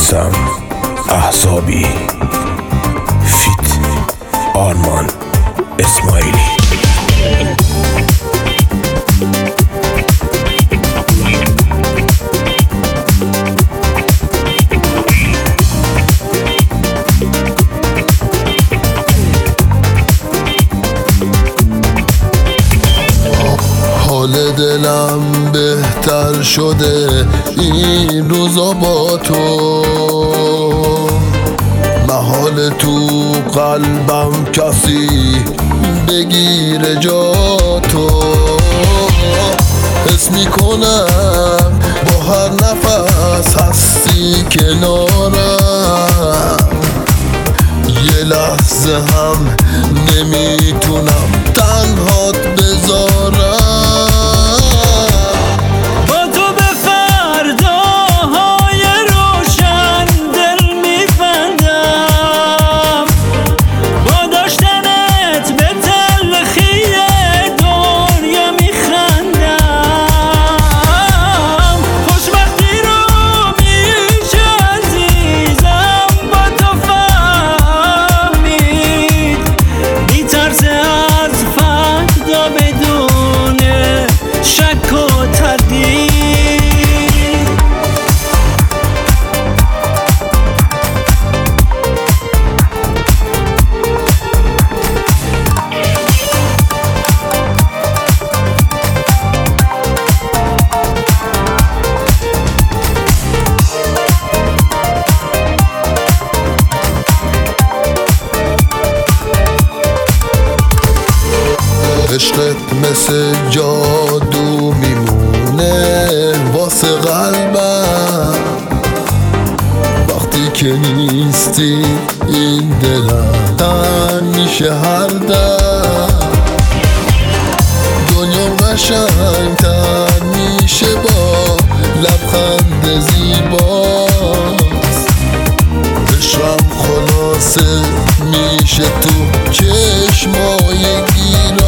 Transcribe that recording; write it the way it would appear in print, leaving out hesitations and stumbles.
میسم احزابی فیت آرمان اسماعیلی. حال دلم بهتر شده این روزا با تو، محال تو قلبم کسی بگیره جا تو. حس میکنم با هر نفس هستی کنارم، یه لحظه هم نمیتونم تنهات بذارم. عشقت مثل جادو میمونه واسه قلبم، وقتی که نیستی این دلم تن میشه هر دم. دنیا قشنگ‌تر میشه با لبخند زیباست، عشقم خلاصه میشه تو چشمای گیرا.